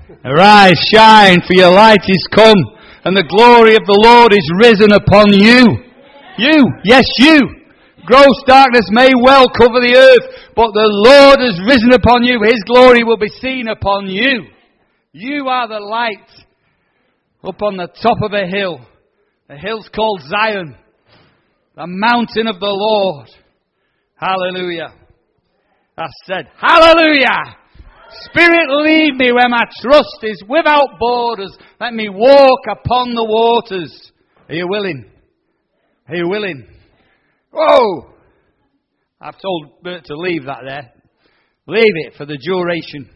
Arise, shine, for your light is come, and the glory of the Lord is risen upon you. You, yes you. Gross darkness may well cover the earth, but the Lord has risen upon you. His glory will be seen upon you. You are the light up on the top of a hill. The hill's called Zion, the mountain of the Lord. Hallelujah. I said, hallelujah. Spirit, lead me where my trust is without borders. Let me walk upon the waters. Are you willing? Are you willing? Whoa! I've told Bert to leave that there. Leave it for the duration.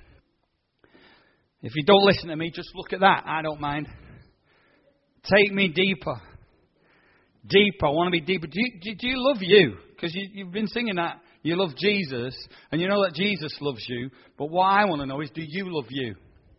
If you don't listen to me, just look at that. I don't mind. Take me deeper. Deeper. I want to be deeper. Do you love you? Because you've been singing that. You love Jesus. And you know that Jesus loves you. But what I want to know is, do you love you?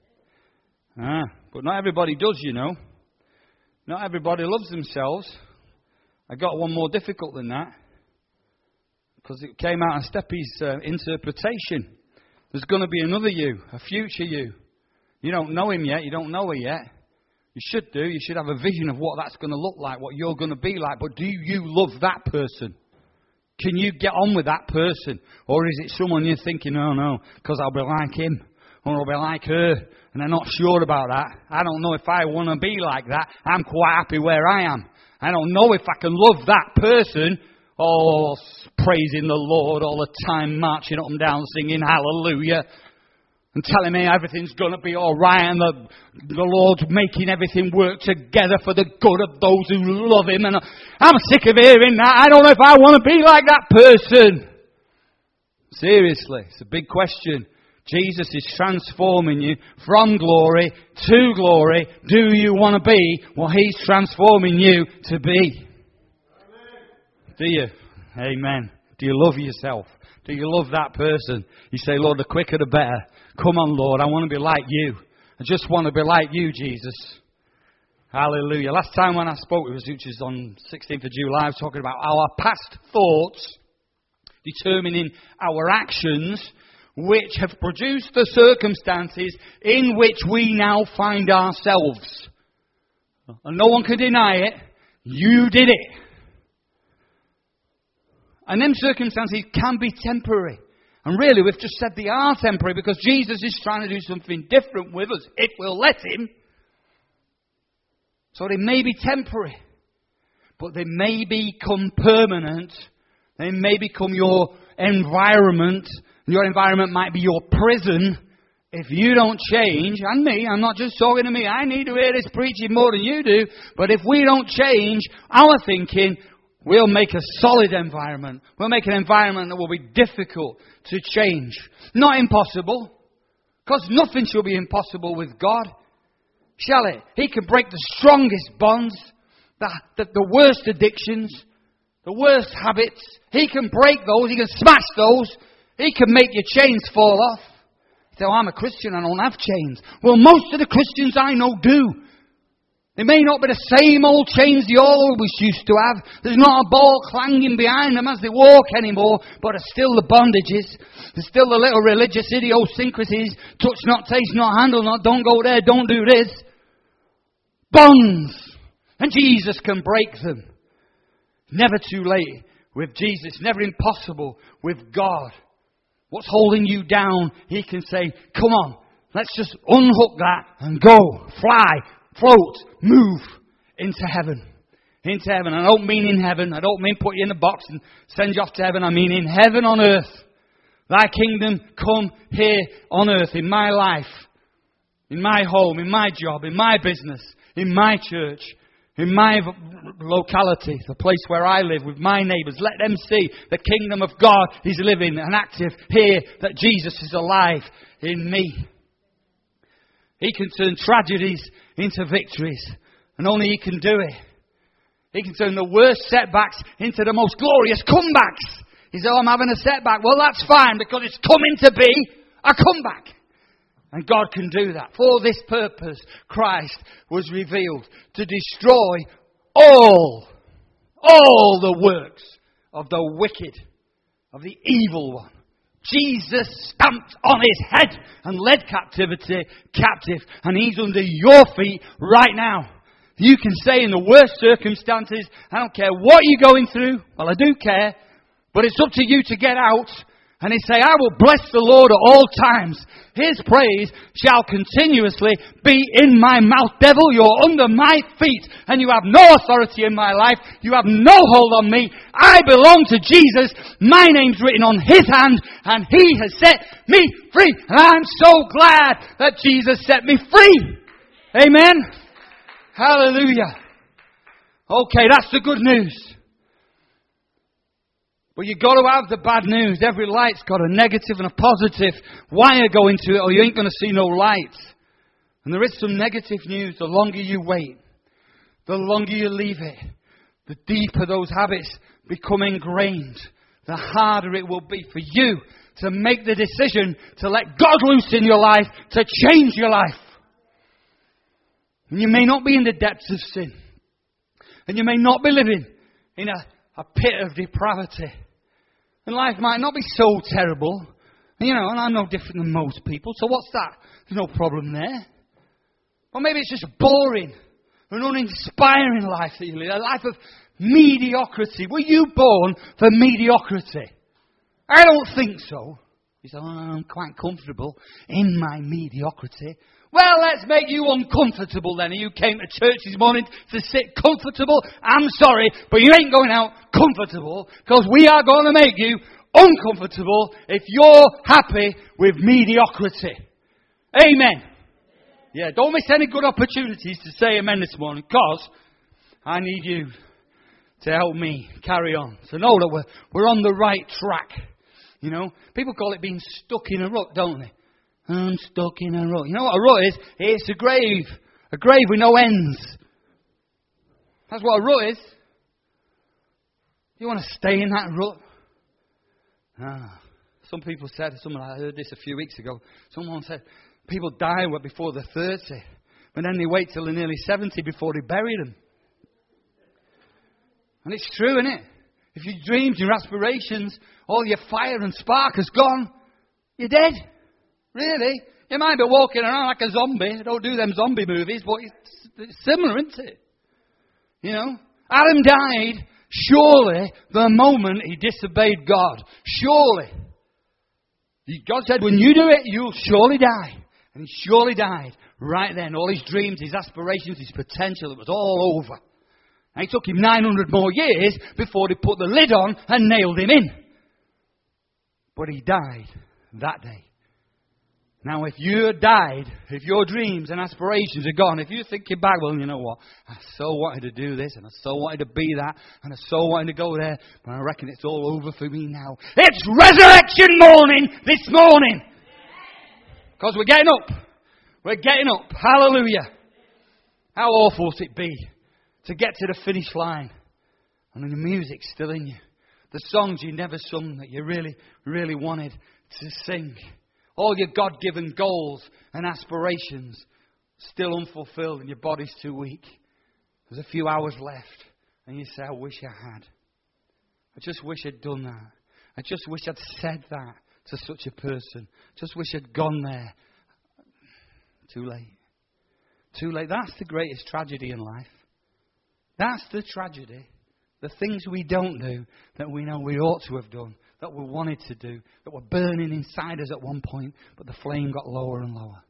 But not everybody does, you know. Not everybody loves themselves. I got one more difficult than that. Because it came out of Steppy's interpretation. There's going to be another you. A future you. You don't know him yet. You don't know her yet. You should do. You should have a vision of what that's going to look like. What you're going to be like. But do you love that person? Can you get on with that person? Or is it someone you're thinking, oh no, because I'll be like him. Or I'll be like her. And I'm not sure about that. I don't know if I want to be like that. I'm quite happy where I am. I don't know if I can love that person. Oh, praising the Lord all the time, marching up and down, singing hallelujah. And telling me everything's going to be all right. And the Lord's making everything work together for the good of those who love Him. And I'm sick of hearing that. I don't know if I want to be like that person. Seriously, it's a big question. Jesus is transforming you from glory to glory. Do you want to be what He's transforming you to be? Amen. Do you? Amen. Do you love yourself? Do you love that person? You say, Lord, the quicker the better. Come on, Lord, I want to be like you. I just want to be like you, Jesus. Hallelujah. Last time when I spoke, which was on 16th of July, I was talking about our past thoughts determining our actions, which have produced the circumstances in which we now find ourselves. And no one can deny it. You did it. And them circumstances can be temporary. And really, we've just said they are temporary because Jesus is trying to do something different with us, if we'll let Him. So they may be temporary, but they may become permanent. They may become your environment. Your environment might be your prison if you don't change. And me, I'm not just talking to me. I need to hear this preaching more than you do. But if we don't change our thinking, we'll make a solid environment. We'll make an environment that will be difficult to change. Not impossible, because nothing shall be impossible with God, shall it? He can break the strongest bonds, the worst addictions, the worst habits. He can break those. He can smash those. He can make your chains fall off. You say, I'm a Christian, I don't have chains. Well, most of the Christians I know do. They may not be the same old chains they always used to have. There's not a ball clanging behind them as they walk anymore, but there's still the bondages. There's still the little religious idiosyncrasies. Touch not, taste not, handle not, don't go there, don't do this. Bonds. And Jesus can break them. Never too late with Jesus. Never impossible with God. What's holding you down, He can say, come on, let's just unhook that and go, fly, float, move into heaven. Into heaven. I don't mean in heaven. I don't mean put you in a box and send you off to heaven. I mean in heaven on earth. Thy kingdom come here on earth, in my life, in my home, in my job, in my business, in my church, in my locality, the place where I live with my neighbours. Let them see the kingdom of God is living and active here, that Jesus is alive in me. He can turn tragedies into victories. And only He can do it. He can turn the worst setbacks into the most glorious comebacks. He said, I'm having a setback. Well, that's fine, because it's coming to be a comeback. And God can do that. For this purpose, Christ was revealed to destroy all the works of the wicked, of the evil one. Jesus stamped on his head and led captivity captive. And he's under your feet right now. You can say in the worst circumstances, I don't care what you're going through. Well, I do care. But it's up to you to get out. And he say, I will bless the Lord at all times. His praise shall continuously be in my mouth. Devil, you're under my feet. And you have no authority in my life. You have no hold on me. I belong to Jesus. My name's written on his hand. And he has set me free. And I'm so glad that Jesus set me free. Amen. Hallelujah. Okay, that's the good news. But you've got to have the bad news. Every light's got a negative and a positive wire going to it, or you ain't going to see no light. And there is some negative news. The longer you wait, the longer you leave it, the deeper those habits become ingrained, the harder it will be for you to make the decision to let God loose in your life, to change your life. And you may not be in the depths of sin. And you may not be living in a pit of depravity. And life might not be so terrible. And I'm no different than most people. So what's that? There's no problem there. Or maybe it's just boring. An uninspiring life that you live. A life of mediocrity. Were you born for mediocrity? I don't think so. You say, I'm quite comfortable in my mediocrity. Well, let's make you uncomfortable then. You came to church this morning to sit comfortable. I'm sorry, but you ain't going out comfortable, because we are going to make you uncomfortable if you're happy with mediocrity. Amen. Yeah, don't miss any good opportunities to say amen this morning, because I need you to help me carry on. So know that we're on the right track. People call it being stuck in a rut, don't they? I'm stuck in a rut. You know what a rut is? It's a grave. A grave with no ends. That's what a rut is. You want to stay in that rut? Some people said, I heard this a few weeks ago, someone said, people die before they're 30, but then they wait till they're nearly 70 before they bury them. And it's true, isn't it? If your dreams, your aspirations, all your fire and spark has gone, you're dead. Really? You might be walking around like a zombie. I don't do them zombie movies, but it's similar, isn't it? Adam died, surely, the moment he disobeyed God. Surely. God said, when you do it, you'll surely die. And he surely died right then. All his dreams, his aspirations, his potential, it was all over. And it took him 900 more years before they put the lid on and nailed him in. But he died that day. Now, if you died, if your dreams and aspirations are gone, if you're thinking back, well, you know what, I so wanted to do this, and I so wanted to be that, and I so wanted to go there, but I reckon it's all over for me now. It's resurrection morning this morning. Because we're getting up. We're getting up. Hallelujah. How awful would it be to get to the finish line, and the music's still in you. The songs you never sung that you really, really wanted to sing. All your God-given goals and aspirations still unfulfilled and your body's too weak. There's a few hours left and you say, I wish I had. I just wish I'd done that. I just wish I'd said that to such a person. Just wish I'd gone there. Too late. Too late. That's the greatest tragedy in life. That's the tragedy. The things we don't do that we know we ought to have done, that we wanted to do, that were burning inside us at one point, but the flame got lower and lower.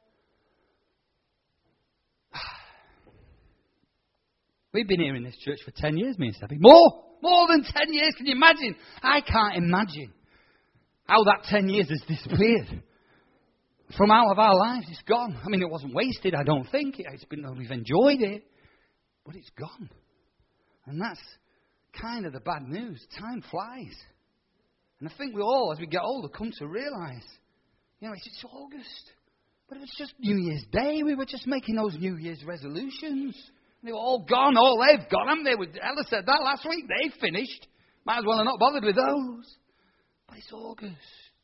We've been here in this church for 10 years, me and Steffi. More than 10 years, can you imagine? I can't imagine how that 10 years has disappeared. From out of our lives, it's gone. I mean, it wasn't wasted, I don't think. We've enjoyed it, but it's gone. And that's kind of the bad news. Time flies. And I think we all, as we get older, come to realise, it's August. But it was just New Year's Day. We were just making those New Year's resolutions. They were all gone. All they've gone, haven't they? Ella said that last week. They finished. Might as well have not bothered with those. But it's August.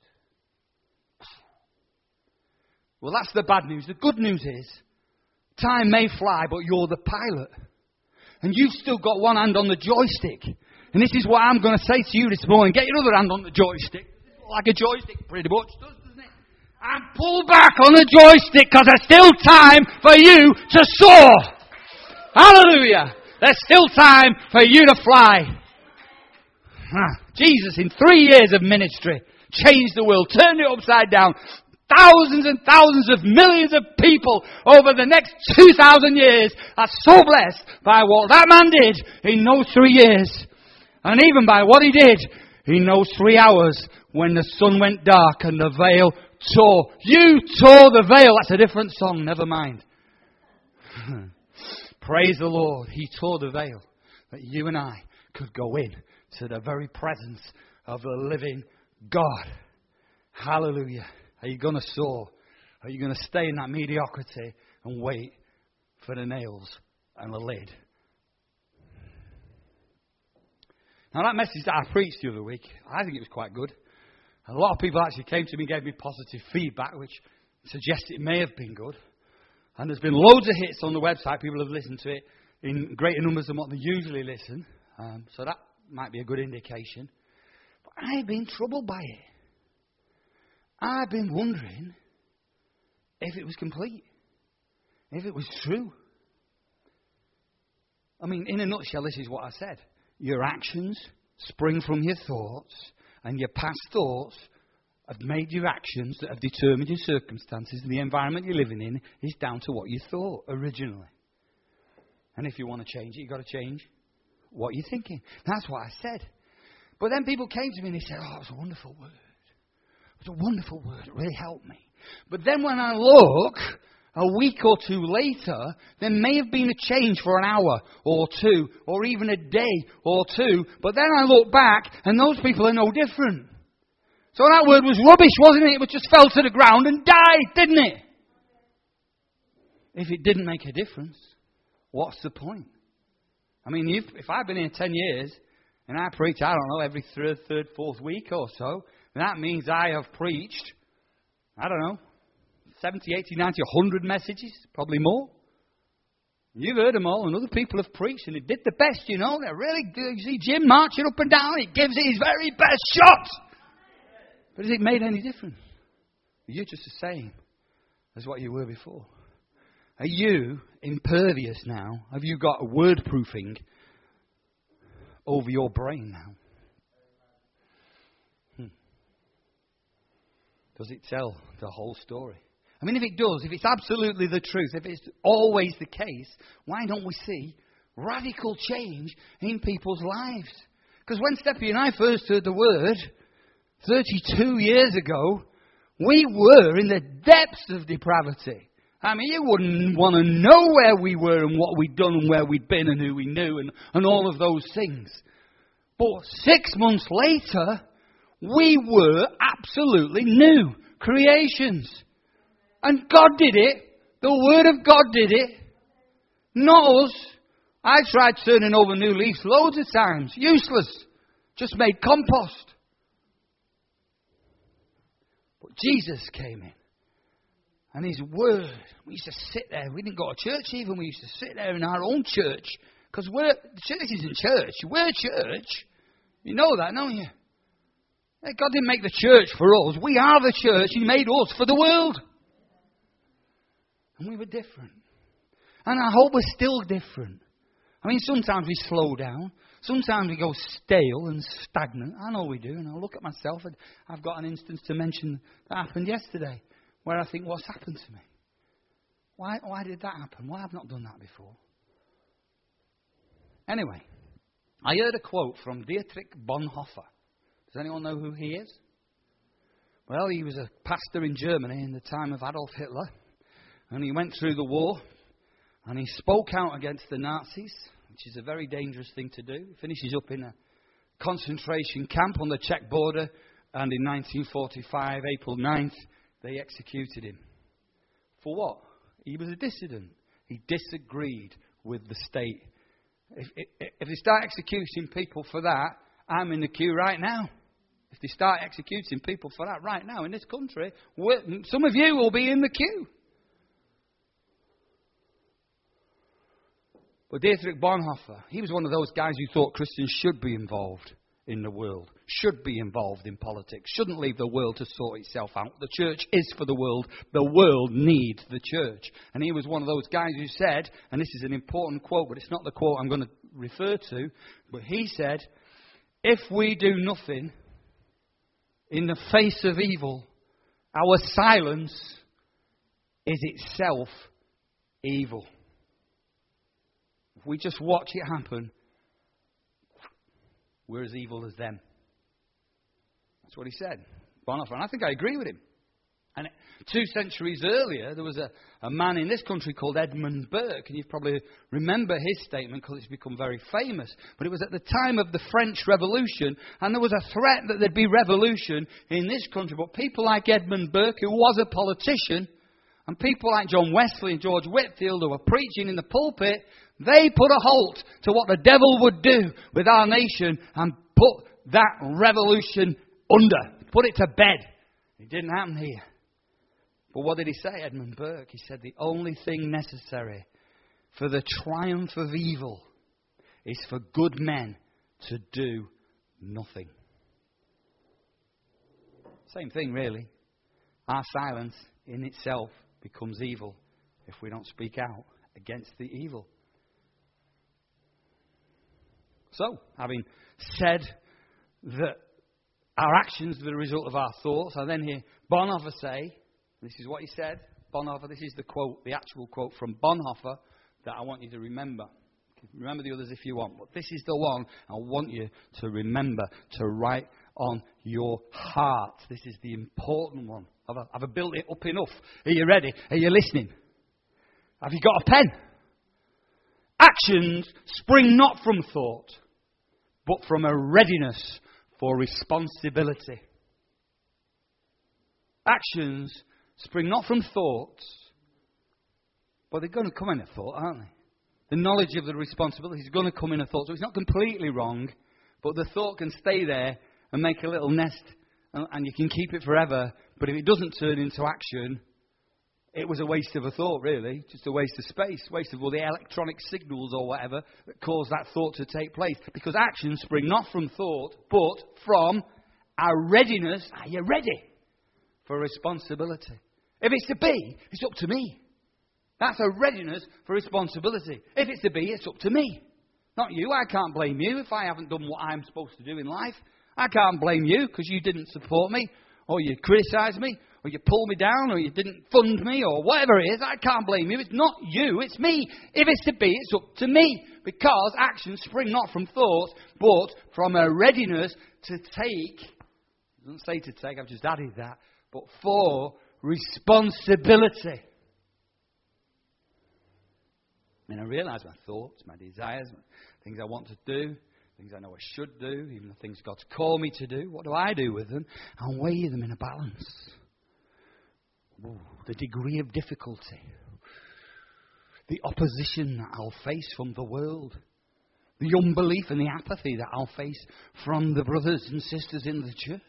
Well, that's the bad news. The good news is, time may fly, but you're the pilot. And you've still got one hand on the joystick. And this is what I'm going to say to you this morning. Get your other hand on the joystick. This is like a joystick. Pretty much does, doesn't it? And pull back on the joystick because there's still time for you to soar. Hallelujah. There's still time for you to fly. Jesus, in 3 years of ministry, changed the world, turned it upside down. Thousands and thousands of millions of people over the next 2,000 years are so blessed by what that man did in those 3 years. And even by what he did in those 3 hours when the sun went dark and the veil tore. You tore the veil. That's a different song. Never mind. Praise the Lord. He tore the veil that you and I could go in to the very presence of the living God. Hallelujah. Are you going to soar? Are you going to stay in that mediocrity and wait for the nails and the lid? Now that message that I preached the other week, I think it was quite good. A lot of people actually came to me and gave me positive feedback, which suggests it may have been good. And there's been loads of hits on the website. People have listened to it in greater numbers than what they usually listen. So that might be a good indication. But I've been troubled by it. I've been wondering if it was complete, if it was true. I mean, in a nutshell, this is what I said. Your actions spring from your thoughts, and your past thoughts have made your actions that have determined your circumstances, and the environment you're living in is down to what you thought originally. And if you want to change it, you've got to change what you're thinking. That's what I said. But then people came to me and they said, it was a wonderful word. It was a wonderful word. It really helped me. But then when I look, a week or two later, there may have been a change for an hour or two, or even a day or two. But then I look back, and those people are no different. So that word was rubbish, wasn't it? It just fell to the ground and died, didn't it? If it didn't make a difference, what's the point? I mean, if I've been here 10 years, and I preach, I don't know, every third, fourth week or so, that means I have preached, I don't know, 70, 80, 90, 100 messages, probably more. You've heard them all, and other people have preached, and they did the best, you know. They're really good. You see Jim marching up and down, he gives it his very best shot. But has it made any difference? You're just the same as what you were before. Are you impervious now? Have you got word proofing over your brain now? Does it tell the whole story? I mean, if it does, if it's absolutely the truth, if it's always the case, why don't we see radical change in people's lives? Because when Steppy and I first heard the word 32 years ago, we were in the depths of depravity. I mean, you wouldn't want to know where we were and what we'd done and where we'd been and who we knew and all of those things. But 6 months later, we were absolutely new creations. And God did it. The Word of God did it. Not us. I tried turning over new leaves loads of times. Useless. Just made compost. But Jesus came in. And His Word. We used to sit there. We didn't go to church even. We used to sit there in our own church. Because the church isn't church. We're church. You know that, don't you? God didn't make the church for us. We are the church. He made us for the world. And we were different. And I hope we're still different. I mean, sometimes we slow down. Sometimes we go stale and stagnant. I know we do. And I look at myself and I've got an instance to mention that happened yesterday where I think, what's happened to me? Why did that happen? Why have I not done that before? Anyway, I heard a quote from Dietrich Bonhoeffer. Does anyone know who he is? Well, he was a pastor in Germany in the time of Adolf Hitler. And he went through the war. And he spoke out against the Nazis, which is a very dangerous thing to do. He finishes up in a concentration camp on the Czech border. And in 1945, April 9th, they executed him. For what? He was a dissident. He disagreed with the state. If they start executing people for that, I'm in the queue right now. If they start executing people for that right now in this country, some of you will be in the queue. But Dietrich Bonhoeffer, he was one of those guys who thought Christians should be involved in the world, should be involved in politics, shouldn't leave the world to sort itself out. The church is for the world needs the church. And he was one of those guys who said, and this is an important quote, but it's not the quote I'm going to refer to, but he said, if we do nothing in the face of evil, our silence is itself evil. If we just watch it happen, we're as evil as them. That's what he said. Bonhoeffer. And I think I agree with him. And 2 centuries earlier, there was a man in this country called Edmund Burke. And you probably remember his statement because it's become very famous. But it was at the time of the French Revolution. And there was a threat that there'd be revolution in this country. But people like Edmund Burke, who was a politician, and people like John Wesley and George Whitefield, who were preaching in the pulpit, they put a halt to what the devil would do with our nation and put that revolution under. Put it to bed. It didn't happen here. But what did he say, Edmund Burke? He said the only thing necessary for the triumph of evil is for good men to do nothing. Same thing, really. Our silence in itself becomes evil if we don't speak out against the evil. So, having said that our actions are the result of our thoughts, I then hear Bonhoeffer say, this is what he said, Bonhoeffer, this is the quote, the actual quote from Bonhoeffer that I want you to remember. Remember the others if you want, but this is the one I want you to remember, to write on your heart. This is the important one. Have I built it up enough? Are you ready? Are you listening? Have you got a pen? Actions spring not from thought, but from a readiness for responsibility. Actions spring not from thoughts, but they're going to come in a thought, aren't they? The knowledge of the responsibility is going to come in a thought. So it's not completely wrong, but the thought can stay there and make a little nest, and you can keep it forever. But if it doesn't turn into action, it was a waste of a thought, really. Just a waste of space, waste of all the electronic signals or whatever that cause that thought to take place. Because actions spring not from thought, but from our readiness. Are you ready for responsibility? If it's to be, it's up to me. That's a readiness for responsibility. If it's to be, it's up to me. Not you. I can't blame you if I haven't done what I'm supposed to do in life. I can't blame you because you didn't support me, or you criticised me, or you pulled me down, or you didn't fund me, or whatever it is. I can't blame you. It's not you, it's me. If it's to be, it's up to me. Because actions spring not from thought, but from a readiness to take, it doesn't say to take, I've just added that, but for responsibility. I mean, I realise my thoughts, my desires, things I want to do, things I know I should do, even the things God's called me to do. What do I do with them? I weigh them in a balance. Ooh, the degree of difficulty, the opposition that I'll face from the world, the unbelief and the apathy that I'll face from the brothers and sisters in the church.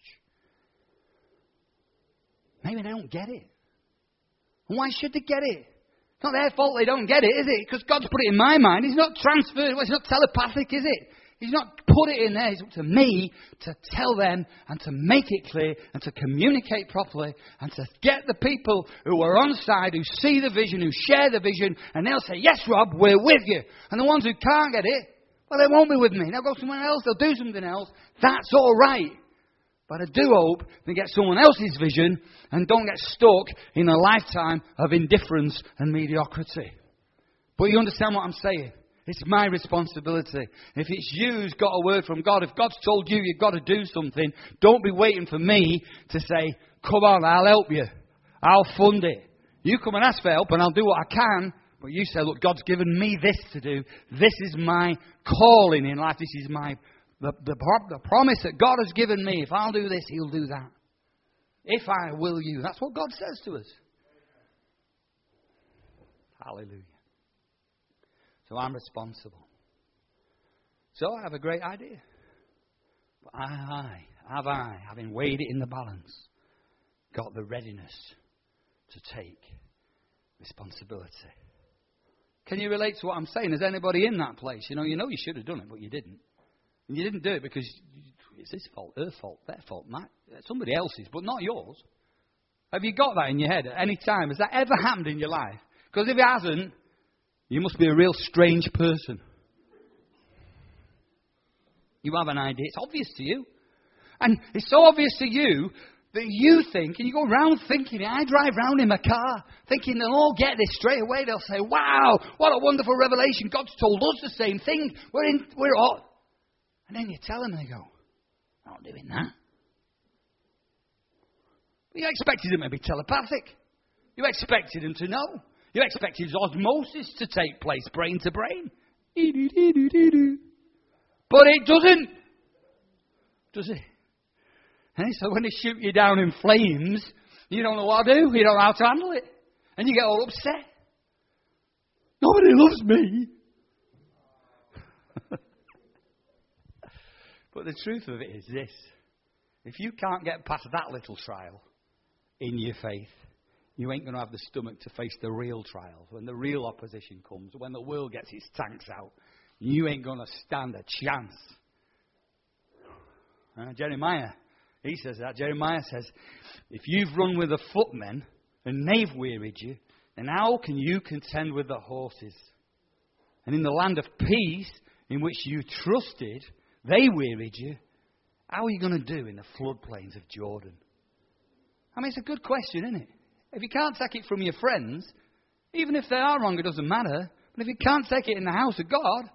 Maybe they don't get it. And why should they get it? It's not their fault they don't get it, is it? Because God's put it in my mind. It's not transferred. It's not telepathic, is it? He's not put it in there. It's up to me to tell them and to make it clear and to communicate properly and to get the people who are on side, who see the vision, who share the vision, and they'll say, yes, Rob, we're with you. And the ones who can't get it, well, they won't be with me. They'll go somewhere else. They'll do something else. That's all right. But I do hope they get someone else's vision and don't get stuck in a lifetime of indifference and mediocrity. But you understand what I'm saying? It's my responsibility. If it's you who's got a word from God, if God's told you you've got to do something, don't be waiting for me to say, come on, I'll help you. I'll fund it. You come and ask for help and I'll do what I can. But you say, look, God's given me this to do. This is my calling in life. This is my the promise that God has given me. If I'll do this, He'll do that. If I will you. That's what God says to us. Hallelujah. So I'm responsible. So I have a great idea. But having weighed it in the balance, got the readiness to take responsibility. Can you relate to what I'm saying? Is anybody in that place? You know you should have done it, but you didn't. And you didn't do it because it's his fault, her fault, their fault, somebody else's, but not yours. Have you got that in your head at any time? Has that ever happened in your life? Because if it hasn't, you must be a real strange person. You have an idea. It's obvious to you. And it's so obvious to you that you think, and you go around thinking it. I drive around in my car thinking they'll all get this straight away. They'll say, wow, what a wonderful revelation. God's told us the same thing. We're all. And then you tell them and they go, I'm not doing that. But you expected them to be telepathic. You expected them to know. You expected osmosis to take place, brain to brain. But it doesn't. Does it? And so when they shoot you down in flames, you don't know what to do. You don't know how to handle it. And you get all upset. Nobody loves me. But the truth of it is this. If you can't get past that little trial in your faith, you ain't going to have the stomach to face the real trials. When the real opposition comes, when the world gets its tanks out, you ain't going to stand a chance. Jeremiah, he says that. Jeremiah says, if you've run with the footmen and they've wearied you, then how can you contend with the horses? And in the land of peace in which you trusted, they wearied you. How are you going to do in the floodplains of Jordan? I mean, it's a good question, isn't it? If you can't take it from your friends, even if they are wrong, it doesn't matter. But if you can't take it in the house of God,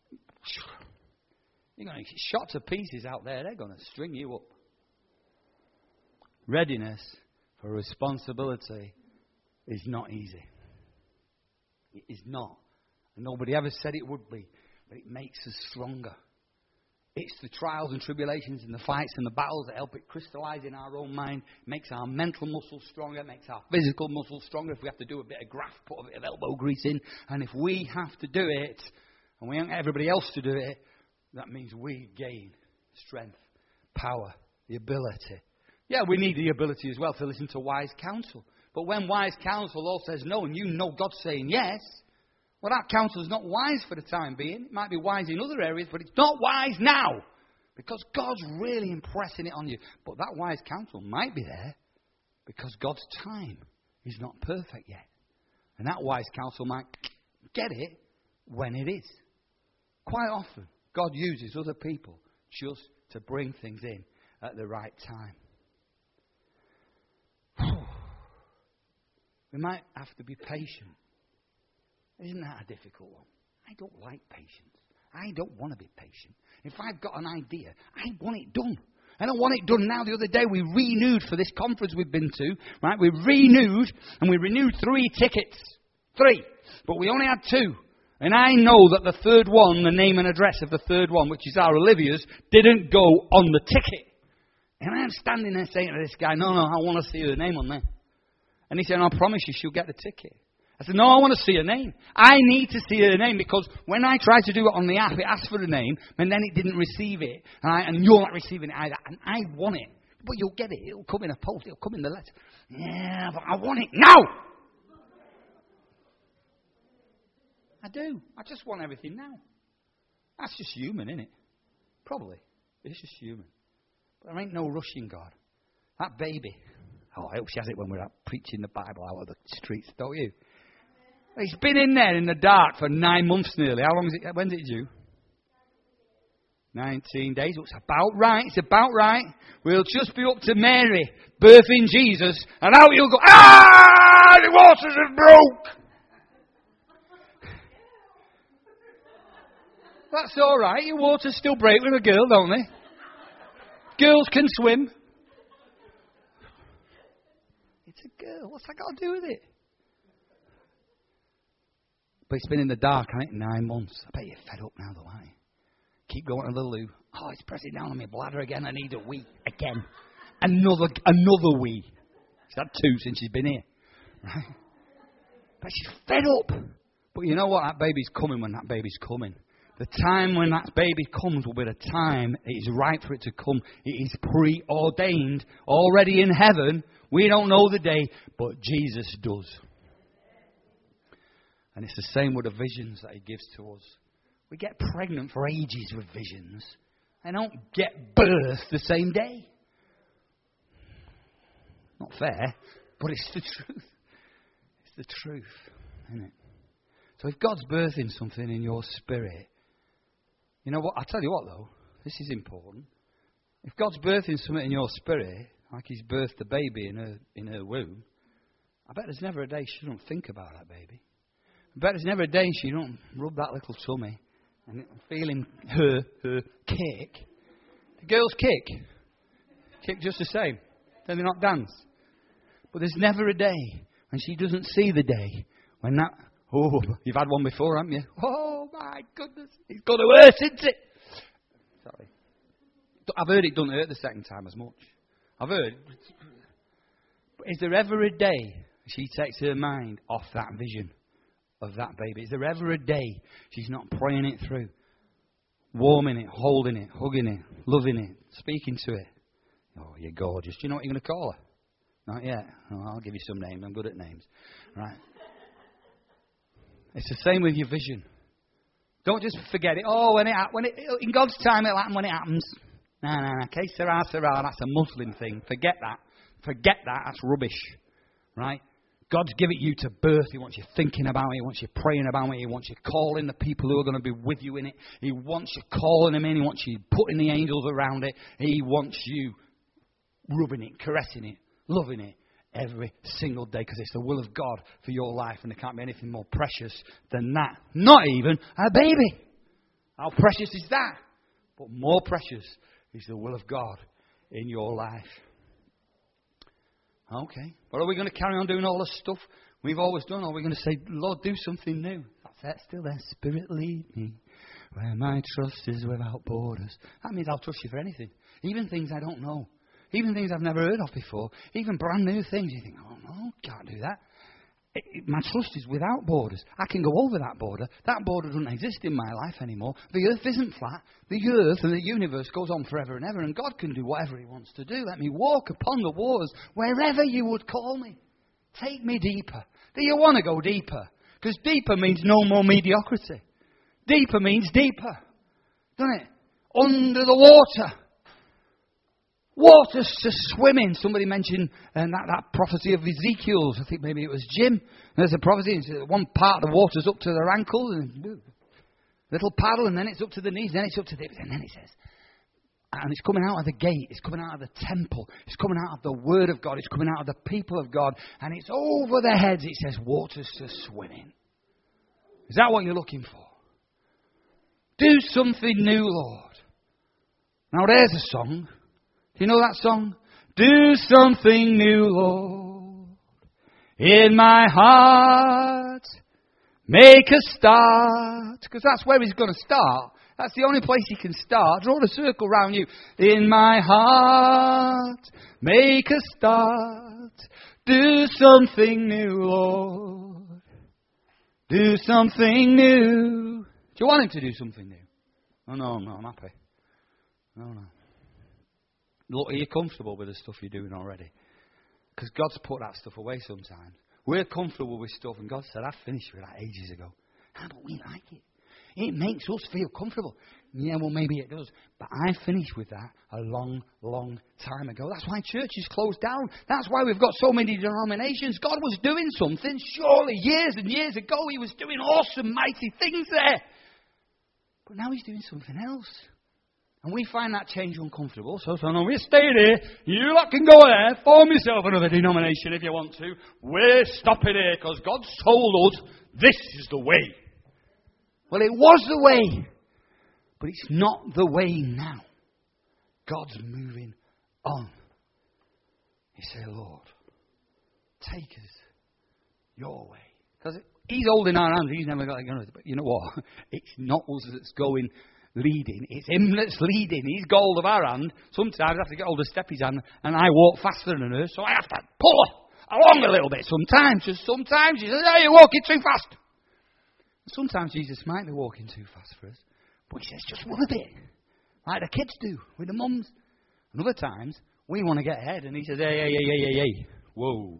you're going to get shot to pieces out there. They're going to string you up. Readiness for responsibility is not easy. It is not. And nobody ever said it would be. But it makes us stronger. It's the trials and tribulations and the fights and the battles that help it crystallize in our own mind. It makes our mental muscles stronger. It makes our physical muscles stronger. If we have to do a bit of graft, put a bit of elbow grease in. And if we have to do it, and we want everybody else to do it, that means we gain strength, power, the ability. Yeah, we need the ability as well to listen to wise counsel. But when wise counsel all says no, and you know God's saying yes, well, that counsel is not wise for the time being. It might be wise in other areas, but it's not wise now. Because God's really impressing it on you. But that wise counsel might be there because God's time is not perfect yet. And that wise counsel might get it when it is. Quite often, God uses other people just to bring things in at the right time. We might have to be patient. Isn't that a difficult one? I don't like patience. I don't want to be patient. If I've got an idea, I want it done. I don't want it done now. The other day we renewed for this conference we've been to. Right? We renewed, and we renewed 3 tickets. 3. But we only had 2. And I know that the third one, the name and address of the third one, which is our Olivia's, didn't go on the ticket. And I'm standing there saying to this guy, no, I want to see her name on there. And he said, I promise you she'll get the ticket. I said, no, I want to see her name. I need to see her name because when I tried to do it on the app, it asked for the name, and then it didn't receive it. And you're not receiving it either. And I want it. But you'll get it. It'll come in a post. It'll come in the letter. Yeah, but I want it now. I do. I just want everything now. That's just human, isn't it? Probably. It's just human. But there ain't no rush in God. That baby. Oh, I hope she has it when we're out preaching the Bible out of the streets, don't you? It's been in there in the dark for 9 months nearly. How long is it? When's it due? 19 days. It's about right. It's about right. We'll just be up to Mary birthing Jesus, and out you'll go. Ah! The waters have broke. That's all right. Your waters still break with a girl, don't they? Girls can swim. It's a girl. What's that got to do with it? But it's been in the dark, hasn't it? 9 months. I bet you're fed up now, though, aren't you? Keep going to the loo. Oh, it's pressing down on my bladder again. I need a wee again. Another wee. She's had 2 since she's been here. Right? But she's fed up. But you know what? That baby's coming when that baby's coming. The time when that baby comes will be the time it is right for it to come. It is preordained already in heaven. We don't know the day, but Jesus does. And it's the same with the visions that he gives to us. We get pregnant for ages with visions. I don't get birthed the same day. Not fair, but it's the truth. It's the truth, isn't it? So if God's birthing something in your spirit, you know what? I'll tell you what, though. This is important. If God's birthing something in your spirit, like He's birthed the baby in her womb, I bet there's never a day she don't think about that baby. I bet there's never a day she don't rub that little tummy and feeling her kick. The girls kick just the same. Then they not dance. But there's never a day when she doesn't see the day when that. Oh, you've had one before, haven't you? Oh my goodness, it's going to hurt, isn't it? Sorry, I've heard it don't hurt the second time as much. I've heard. But is there ever a day she takes her mind off that vision of that baby? Is there ever a day she's not praying it through, warming it, holding it, hugging it, loving it, speaking to it? Oh, you're gorgeous. Do you know what you're going to call her? Not yet. Oh, I'll give you some names. I'm good at names. Right. It's the same with your vision. Don't just forget it. Oh, when it in God's time it'll happen when it happens. No. Que sera, sera. That's a Muslim thing. Forget that. That's rubbish. Right? God's given you to birth. He wants you thinking about it. He wants you praying about it. He wants you calling the people who are going to be with you in it. He wants you calling them in. He wants you putting the angels around it. He wants you rubbing it, caressing it, loving it every single day, because it's the will of God for your life, and there can't be anything more precious than that. Not even a baby. How precious is that? But more precious is the will of God in your life. Okay. But are we going to carry on doing all the stuff we've always done, or are we going to say, Lord, do something new? That's it. Still there. Spirit, lead me where my trust is without borders. That means I'll trust you for anything. Even things I don't know. Even things I've never heard of before. Even brand new things. You think, oh, no, can't do that. My trust is without borders. I can go over that border. That border doesn't exist in my life anymore. The earth isn't flat. The earth and the universe goes on forever and ever. And God can do whatever He wants to do. Let me walk upon the waters wherever You would call me. Take me deeper. Do you want to go deeper? Because deeper means no more mediocrity. Deeper means deeper. Doesn't it? Under the water. Waters to swim in. Somebody mentioned that prophecy of Ezekiel's. I think maybe it was Jim. There's a prophecy. One part of the water's up to their ankles. And little paddle, and then it's up to the knees. Then it's up to the... And then it says... And it's coming out of the gate. It's coming out of the temple. It's coming out of the Word of God. It's coming out of the people of God. And it's over their heads. It says waters to swim in. Is that what you're looking for? Do something new, Lord. Now there's a song. Do you know that song? Do something new, Lord, in my heart. Make a start. Because that's where He's going to start. That's the only place He can start. Draw the circle around you. In my heart. Make a start. Do something new, Lord. Do something new. Do you want Him to do something new? Oh, no, I'm happy. No. Look, are you comfortable with the stuff you're doing already? Because God's put that stuff away sometimes. We're comfortable with stuff, and God said, I finished with that ages ago. But we like it. It makes us feel comfortable. Yeah, well, maybe it does. But I finished with that a long, long time ago. That's why churches closed down. That's why we've got so many denominations. God was doing something, surely, years and years ago. He was doing awesome, mighty things there. But now He's doing something else. And we find that change uncomfortable. So no, we stay there. You lot can go there. Form yourself another denomination if you want to. We're stopping here because God's told us this is the way. Well, it was the way. But it's not the way now. God's moving on. You say, Lord, take us your way. Because He's holding our hands. He's never got to go. But you know what? It's not us that's going leading. It's Him that's leading. He's got hold of our hand. Sometimes I have to get hold of Steppy's hand, and I walk faster than her, so I have to pull her along a little bit sometimes. Just sometimes she says, hey, you're walking too fast. Sometimes Jesus might be walking too fast for us, but He says, just run a bit. Like the kids do with the mums. And other times, we want to get ahead, and He says, hey. Whoa.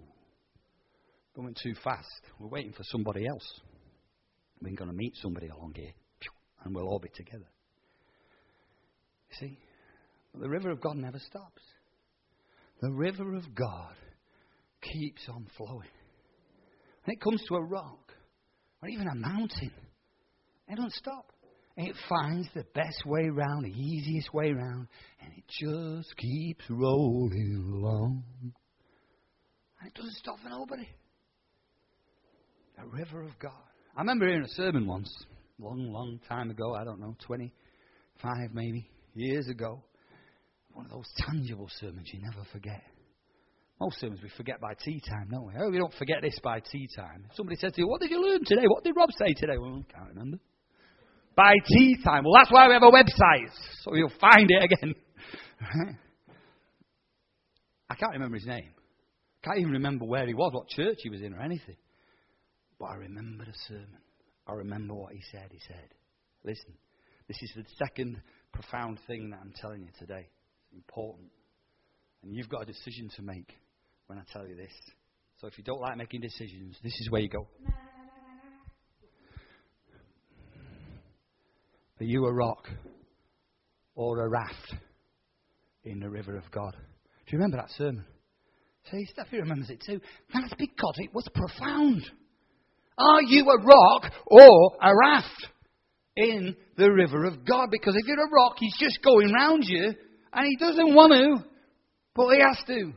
Going too fast. We're waiting for somebody else. We're going to meet somebody along here, and we'll all be together. You see? The river of God never stops. The river of God keeps on flowing. When it comes to a rock, or even a mountain, it doesn't stop. It finds the best way round, the easiest way round, and it just keeps rolling along. And it doesn't stop for nobody. The river of God. I remember hearing a sermon once, long time ago, I don't know, 25 maybe, years ago. One of those tangible sermons you never forget. Most sermons we forget by tea time, don't we? Oh, we don't forget this by tea time. If somebody says to you, what did you learn today? What did Rob say today? Well, I can't remember. By tea time. Well, that's why we have a website, so you'll find it again. I can't remember his name. Can't even remember where he was, what church he was in or anything. But I remember the sermon. I remember what he said. He said, listen, this is the second profound thing that I'm telling you today. It's important. And you've got a decision to make when I tell you this. So if you don't like making decisions, this is where you go. Are you a rock or a raft in the river of God? Do you remember that sermon? See, Steffi remembers it too. That's because it was profound. Are you a rock or a raft in the river of God? Because if you're a rock, he's just going round you and he doesn't want to, but he has to. You're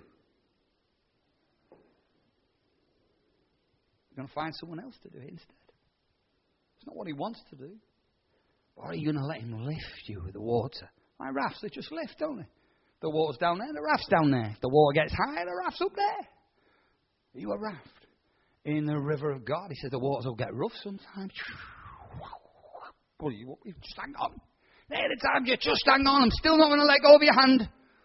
going to find someone else to do it instead. It's not what he wants to do. Or are you going to let him lift you with the water? My rafts, they just lift, don't they? The water's down there, the raft's down there. If the water gets higher, the raft's up there. Are you a raft in the river of God? He says the waters will get rough sometimes. Pull you up, you just hang on. There are the times you just hang on. I'm still not going to let go of your hand.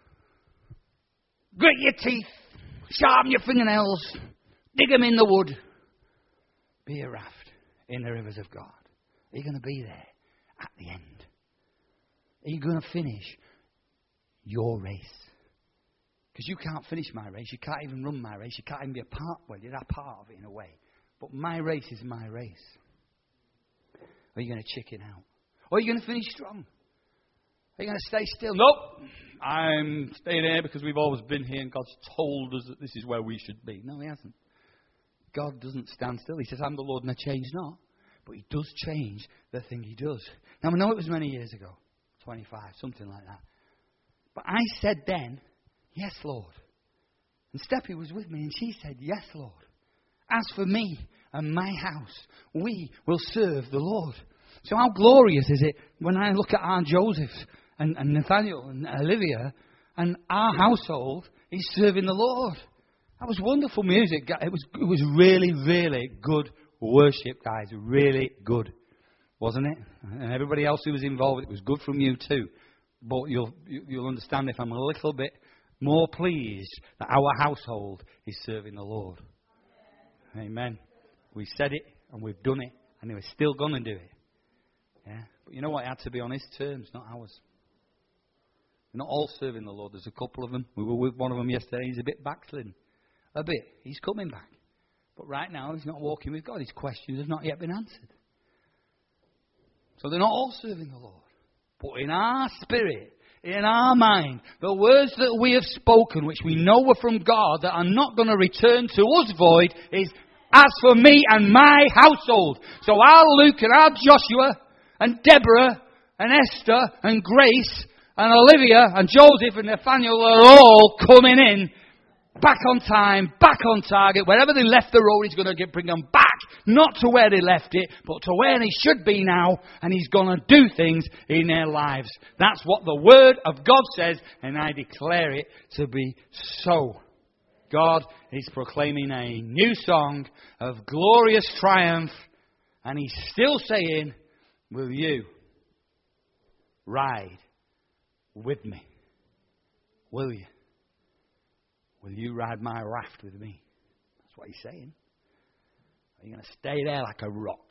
Grit your teeth. Sharpen your fingernails. Dig them in the wood. Be a raft in the rivers of God. Are you going to be there at the end? Are you going to finish your race? Because you can't finish my race. You can't even run my race. You can't even be a part. Well, you're a part of it in a way. But my race is my race. Or are you going to chicken out? Or are you going to finish strong? Are you going to stay still? Nope. I'm staying here because we've always been here and God's told us that this is where we should be. No, he hasn't. God doesn't stand still. He says, I'm the Lord and I change not. But he does change the thing he does. Now, I know it was many years ago. 25, something like that. But I said then, yes, Lord. And Steffi was with me and she said, yes, Lord. As for me and my house, we will serve the Lord. So how glorious is it when I look at our Joseph and Nathaniel and Olivia and our household is serving the Lord. That was wonderful music. It was really, really good worship, guys. Really good, wasn't it? And everybody else who was involved, it was good from you too. But you'll understand if I'm a little bit more pleased that our household is serving the Lord. Amen. We said it and we've done it and we're still going to do it. Yeah. But you know what? It had to be on his terms, not ours. We're not all serving the Lord. There's a couple of them. We were with one of them yesterday. He's a bit backslidden. A bit. He's coming back. But right now, he's not walking with God. His questions have not yet been answered. So they're not all serving the Lord. But in our spirit, in our mind, the words that we have spoken, which we know were from God, that are not going to return to us void, is, as for me and my household. So our Luke and our Joshua and Deborah and Esther and Grace and Olivia and Joseph and Nathaniel are all coming in back on time, back on target. Wherever they left the road, he's going to bring them back. Not to where they left it, but to where they should be now. And he's going to do things in their lives. That's what the Word of God says, and I declare it to be so. God is proclaiming a new song of glorious triumph, and he's still saying, will you ride with me? Will you? Will you ride my raft with me? That's what he's saying. Are you going to stay there like a rock?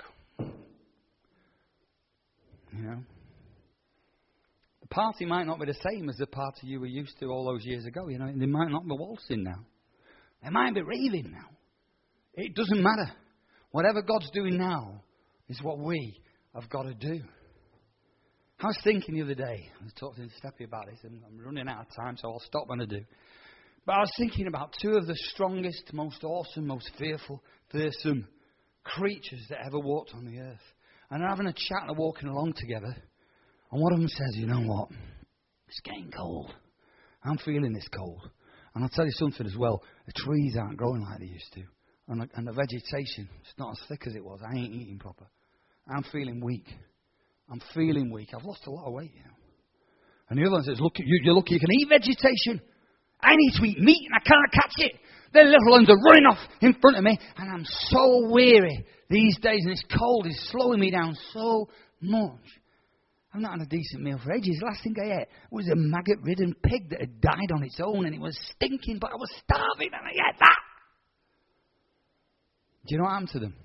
You know? The party might not be the same as the party you were used to all those years ago. You know, they might not be waltzing now. They might be raving now. It doesn't matter. Whatever God's doing now is what we have got to do. I was thinking the other day, I was talking to Steppy about this, and I'm running out of time, so I'll stop when I do. But I was thinking about two of the strongest, most awesome, most fearsome creatures that ever walked on the earth. And they're having a chat and walking along together. And one of them says, you know what? It's getting cold. I'm feeling this cold. And I'll tell you something as well. The trees aren't growing like they used to. And the vegetation, it's not as thick as it was. I ain't eating proper. I'm feeling weak. I've lost a lot of weight, you know. And the other one says, look, you're lucky you can eat vegetation. I need to eat meat and I can't catch it. The little ones are running off in front of me. And I'm so weary these days. And this cold is slowing me down so much. I've not had a decent meal for ages. The last thing I ate was a maggot-ridden pig that had died on its own, and it was stinking, but I was starving, and I ate that. Do you know what happened to them?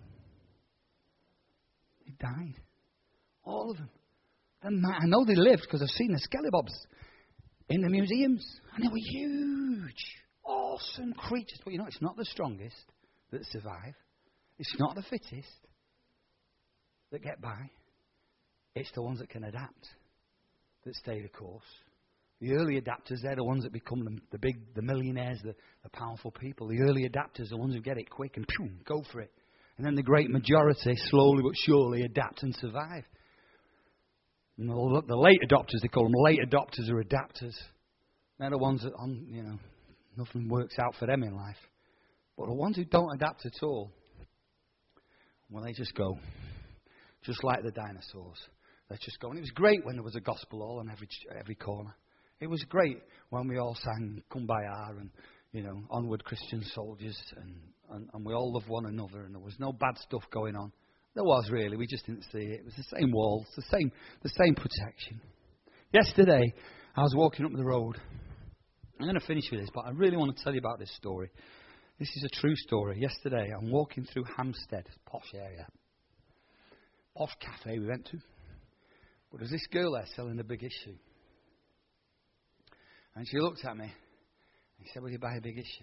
They died. All of them. I know they lived because I've seen the skelebobs in the museums, and they were huge, awesome creatures. But you know, it's not the strongest that survive. It's not the fittest that get by. It's the ones that can adapt, that stay the course. The early adapters, they're the ones that become the millionaires, the powerful people. The early adapters, the ones who get it quick and go for it. And then the great majority, slowly but surely, adapt and survive. And the late adopters, they call them late adopters or adapters. They're the ones that, nothing works out for them in life. But the ones who don't adapt at all, well, they just go. Just like the dinosaurs. Let's just go. And it was great when there was a gospel hall on every corner. It was great when we all sang Kumbaya and, Onward Christian Soldiers and we all loved one another and there was no bad stuff going on. There was really. We just didn't see it. It was the same walls, the same protection. Yesterday, I was walking up the road. I'm going to finish with this, but I really want to tell you about this story. This is a true story. Yesterday, I'm walking through Hampstead, posh area. Posh cafe we went to. But there's this girl there selling the Big Issue. And she looked at me and she said, will you buy a Big Issue?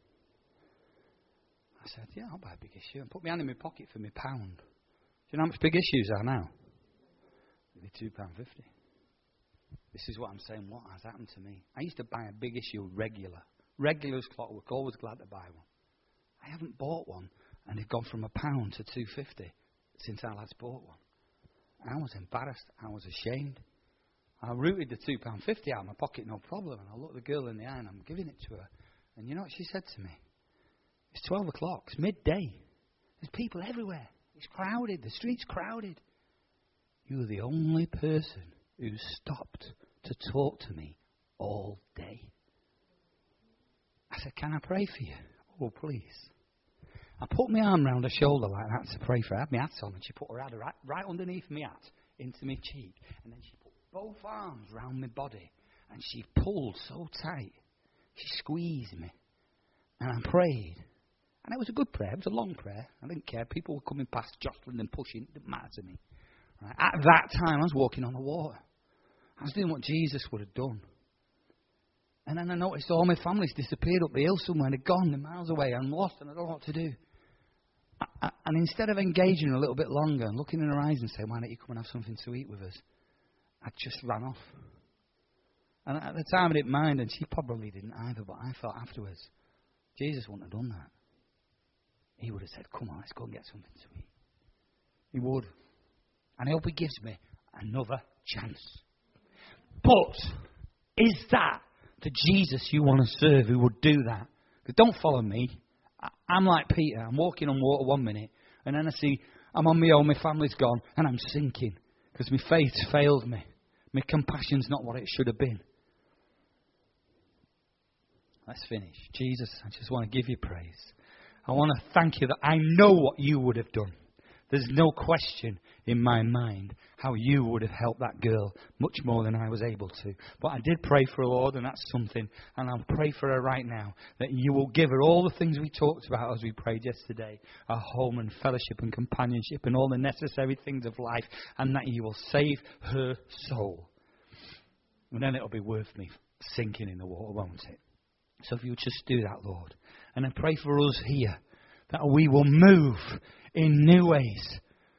I said, yeah, I'll buy a Big Issue. And put my hand in my pocket for my £1. Do you know how much Big Issues are now? Maybe £2.50. This is what I'm saying, what has happened to me. I used to buy a Big Issue regular as clockwork, always glad to buy one. I haven't bought one and it's gone from £1 to £2.50 since I last bought one. I was embarrassed. I was ashamed. I rooted the £2.50 out of my pocket, no problem. And I looked the girl in the eye and I'm giving it to her. And you know what she said to me? It's 12 o'clock. It's midday. There's people everywhere. It's crowded. The street's crowded. You're the only person who stopped to talk to me all day. I said, can I pray for you? Oh, please. I put my arm round her shoulder like that to pray for her. I had my hat on and she put her hand right underneath my hat into my cheek. And then she put both arms round my body and she pulled so tight. She squeezed me. And I prayed. And it was a good prayer. It was a long prayer. I didn't care. People were coming past, jostling and pushing. It didn't matter to me. Right? At that time, I was walking on the water. I was doing what Jesus would have done. And then I noticed all my family's disappeared up the hill somewhere. They're gone. They're miles away. I'm lost and I don't know what to do. And instead of engaging a little bit longer and looking in her eyes and saying, why don't you come and have something to eat with us? I just ran off. And at the time I didn't mind, and she probably didn't either, but I thought afterwards, Jesus wouldn't have done that. He would have said, come on, let's go and get something to eat. He would. And I hope he gives me another chance. But is that the Jesus you want to serve who would do that? Because don't follow me. I'm like Peter. I'm walking on water 1 minute, and then I see I'm on my own, my family's gone, and I'm sinking because my faith failed me. My compassion's not what it should have been. Let's finish. Jesus, I just want to give you praise. I want to thank you that I know what you would have done. There's no question in my mind how you would have helped that girl much more than I was able to. But I did pray for her, Lord, and that's something. And I'll pray for her right now, that you will give her all the things we talked about as we prayed yesterday. A home and fellowship and companionship and all the necessary things of life. And that you will save her soul. And then it'll be worth me sinking in the water, won't it? So if you would just do that, Lord. And I pray for us here, that we will move in new ways.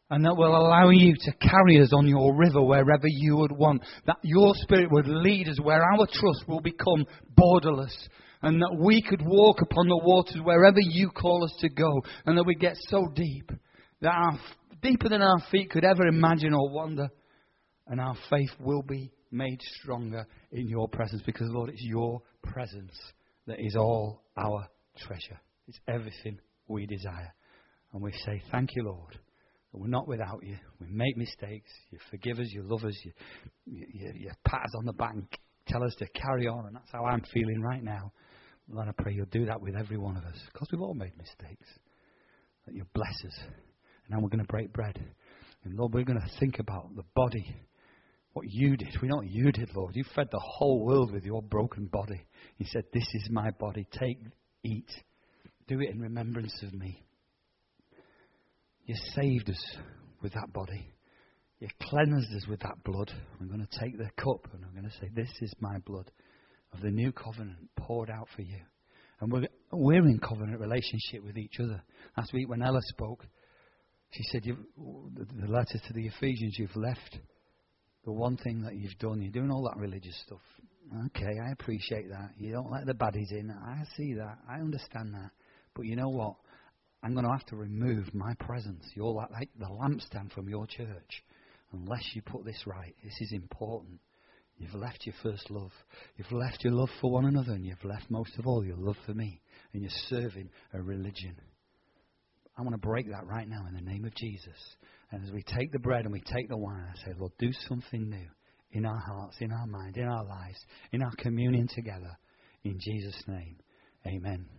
And that will allow you to carry us on your river wherever you would want. That your Spirit would lead us where our trust will become borderless. And that we could walk upon the waters wherever you call us to go. And that we get so deep that deeper than our feet could ever imagine or wonder. And our faith will be made stronger in your presence. Because, Lord, it's your presence that is all our treasure. It's everything we desire. And we say, thank you, Lord. We're not without you. We make mistakes. You forgive us. You love us. You pat us on the back and tell us to carry on. And that's how I'm feeling right now. Lord, I pray you'll do that with every one of us. Because we've all made mistakes. That you'll bless us. And now we're going to break bread. And Lord, we're going to think about the body. What you did. We know what you did, Lord. You fed the whole world with your broken body. You said, this is my body. Take, eat. Do it in remembrance of me. You saved us with that body. You cleansed us with that blood. I'm going to take the cup and I'm going to say, this is my blood of the new covenant poured out for you. And we're in covenant relationship with each other. Last week when Ella spoke, she said, the letter to the Ephesians, you've left the one thing that you've done. You're doing all that religious stuff. Okay, I appreciate that. You don't let the baddies in. I see that. I understand that. But you know what? I'm going to have to remove my presence. You're like the lampstand from your church. Unless you put this right. This is important. You've left your first love. You've left your love for one another. And you've left most of all your love for me. And you're serving a religion. I want to break that right now in the name of Jesus. And as we take the bread and we take the wine, I say, Lord, do something new in our hearts, in our mind, in our lives, in our communion together. In Jesus' name, amen.